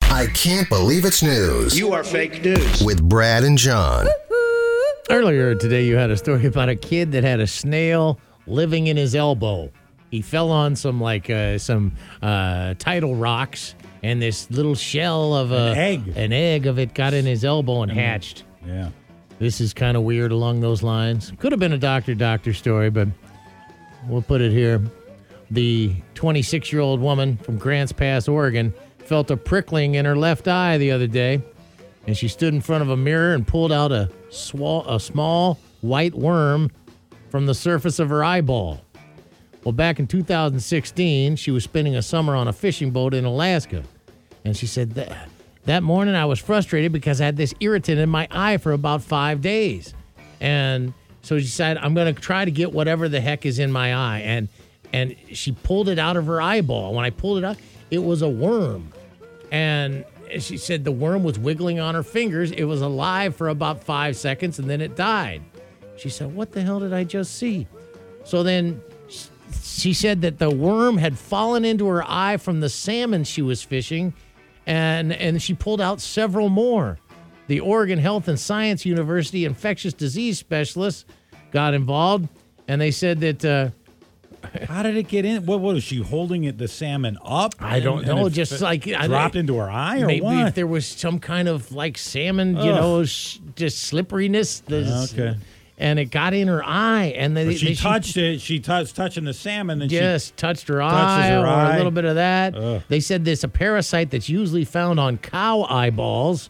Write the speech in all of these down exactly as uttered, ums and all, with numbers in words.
I can't believe it's news. You are fake news. With Brad and John. Earlier today, you had a story about a kid that had a snail living in his elbow. He fell on some like uh, some uh, tidal rocks, and this little shell of a, an egg, an egg of it got in his elbow and hatched. Yeah, this is kind of weird along those lines. Could have been a doctor doctor story, but we'll put it here. The twenty-six-year-old woman from Grants Pass, Oregon, felt a prickling in her left eye the other day, and she stood in front of a mirror and pulled out a, swall, a small white worm from the surface of her eyeball. Well, back in two thousand sixteen, she was spending a summer on a fishing boat in Alaska, and she said that, that morning I was frustrated because I had this irritant in my eye for about five days. And so she said, I'm going to try to get whatever the heck is in my eye. And and she pulled it out of her eyeball. When I pulled it out, it was a worm. And she said the worm was wiggling on her fingers. It was alive for about five seconds, and then it died. She said, what the hell did I just see? So then she said that the worm had fallen into her eye from the salmon she was fishing, and, and she pulled out several more. The Oregon Health and Science University infectious disease specialists got involved, and they said that... Uh, How did it get in? What, what was she holding it, the salmon up? I don't and, know. and just f- like dropped I, into her eye, or maybe what? Maybe there was some kind of like salmon, you Ugh. know, sh- just slipperiness. Okay. And it got in her eye, and they, But she they, touched she, it. She touched touching the salmon, and yes, she touched her touches eye her or eye. a little bit of that. Ugh. They said this a parasite that's usually found on cow eyeballs,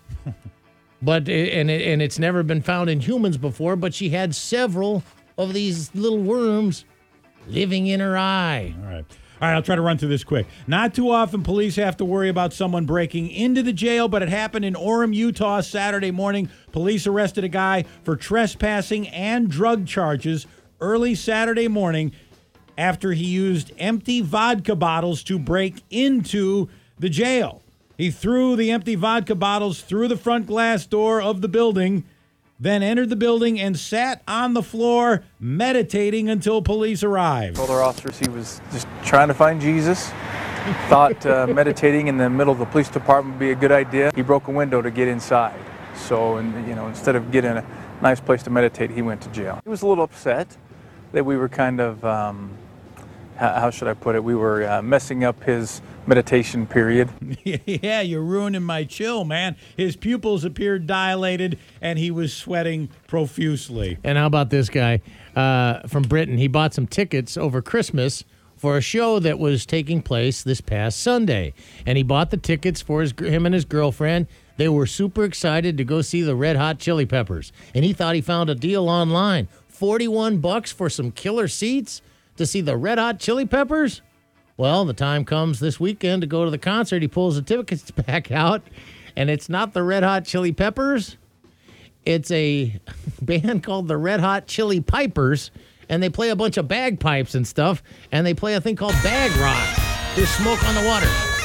but it, and it, and it's never been found in humans before. But she had several of these little worms living in her eye. All right. All right, I'll try to run through this quick. Not too often police have to worry about someone breaking into the jail, but it happened in Orem, Utah, Saturday morning. Police arrested a guy for trespassing and drug charges early Saturday morning after he used empty vodka bottles to break into the jail. He threw the empty vodka bottles through the front glass door of the building, then entered the building and sat on the floor meditating until police arrived. Told our officers he was just trying to find Jesus. Thought uh, meditating in the middle of the police department would be a good idea. He broke a window to get inside. So, and, you know, instead of getting a nice place to meditate, he went to jail. He was a little upset that we were kind of, um, how, how should I put it, we were uh, messing up his meditation period. Yeah, you're ruining my chill, man. His pupils appeared dilated, and he was sweating profusely. And how about this guy uh, from Britain? He bought some tickets over Christmas for a show that was taking place this past Sunday. And he bought the tickets for his him and his girlfriend. They were super excited to go see the Red Hot Chili Peppers. And he thought he found a deal online. forty-one bucks for some killer seats to see the Red Hot Chili Peppers? Well, the time comes this weekend to go to the concert. He pulls the tickets back out, and it's not the Red Hot Chili Peppers. It's a band called the Red Hot Chili Pipers, and they play a bunch of bagpipes and stuff, and they play a thing called bag rock. There's smoke on the water.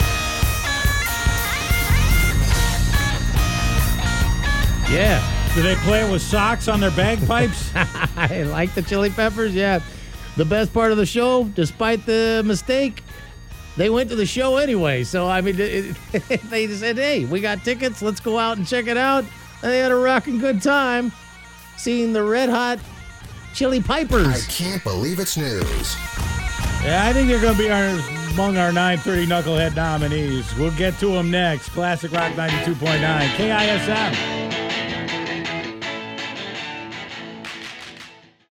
Yeah. Do they play it with socks on their bagpipes? I like the Chili Peppers, yeah. The best part of the show, despite the mistake, they went to the show anyway. So, I mean, it, it, they said, hey, we got tickets. Let's go out and check it out. And they had a rocking good time seeing the Red Hot Chili Pipers. I can't believe it's news. Yeah, I think they're going to be our, among our nine thirty Knucklehead nominees. We'll get to them next. Classic Rock ninety-two point nine, K I S M.